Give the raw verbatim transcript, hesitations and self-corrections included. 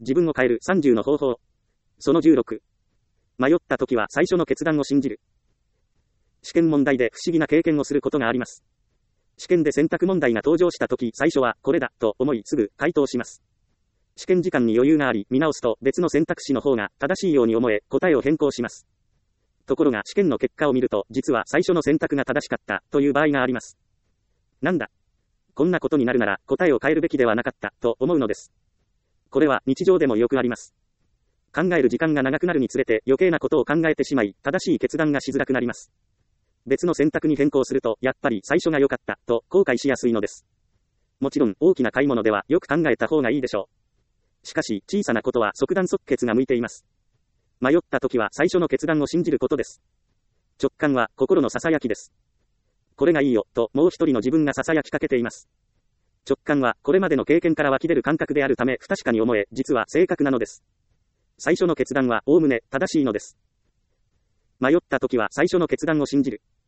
自分を変えるさんじゅうの方法。そのじゅうろく。迷った時は最初の決断を信じる。試験問題で不思議な経験をすることがあります。試験で選択問題が登場した時、最初はこれだと思いすぐ回答します。試験時間に余裕があり、見直すと別の選択肢の方が正しいように思え、答えを変更します。ところが試験の結果を見ると、実は最初の選択が正しかったという場合があります。なんだ、こんなことになるなら答えを変えるべきではなかったと思うのです。これは日常でもよくあります。考える時間が長くなるにつれて余計なことを考えてしまい、正しい決断がしづらくなります。別の選択に変更すると、やっぱり最初が良かったと後悔しやすいのです。もちろん大きな買い物ではよく考えた方がいいでしょう。しかし小さなことは即断即決が向いています。迷った時は最初の決断を信じることです。直感は心の囁きです。これがいいよともう一人の自分が囁きかけています。直感はこれまでの経験から湧き出る感覚であるため不確かに思え、実は正確なのです。最初の決断はおおむね正しいのです。迷った時は最初の決断を信じる。